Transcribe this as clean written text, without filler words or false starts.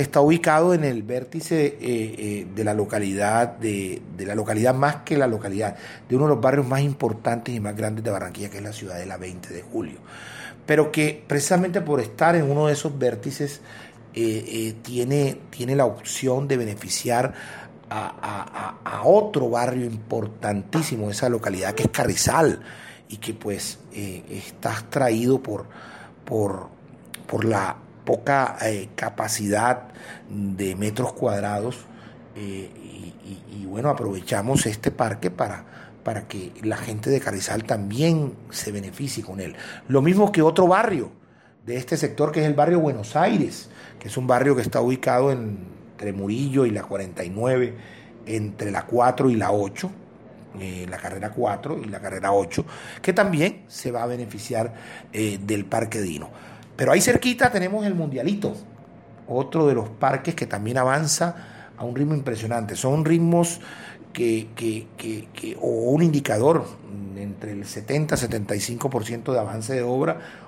está ubicado en el vértice de la localidad, de la localidad más que la localidad, de uno de los barrios más importantes y más grandes de Barranquilla, que es la Ciudadela 20 de Julio. Pero que precisamente por estar en uno de esos vértices tiene la opción de beneficiar a otro barrio importantísimo de esa localidad, que es Carrizal, y que pues está atraído por la poca capacidad de metros cuadrados, y bueno, aprovechamos este parque para que la gente de Carrizal también se beneficie con él. Lo mismo que otro barrio de este sector, que es el barrio Buenos Aires, que es un barrio que está ubicado entre Murillo y la 49, entre la 4 y la 8, la carrera 4 y la carrera 8, que también se va a beneficiar del Parque Dino. Pero ahí cerquita tenemos el Mundialito, otro de los parques que también avanza a un ritmo impresionante. Son ritmos o un indicador entre el 70-75% de avance de obra,